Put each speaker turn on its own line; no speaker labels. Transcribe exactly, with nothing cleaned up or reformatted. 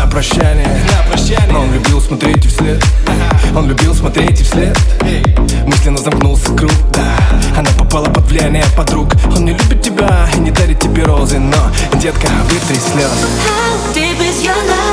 на прощание,
на прощание.
Но он любил смотреть и вслед, он любил смотреть и вслед. Мысленно замкнулся круг, да. Она попала под влияние подруг. Он не любит тебя и не дарит тебе розы, но, детка, вытри слезы.
How deep is your love?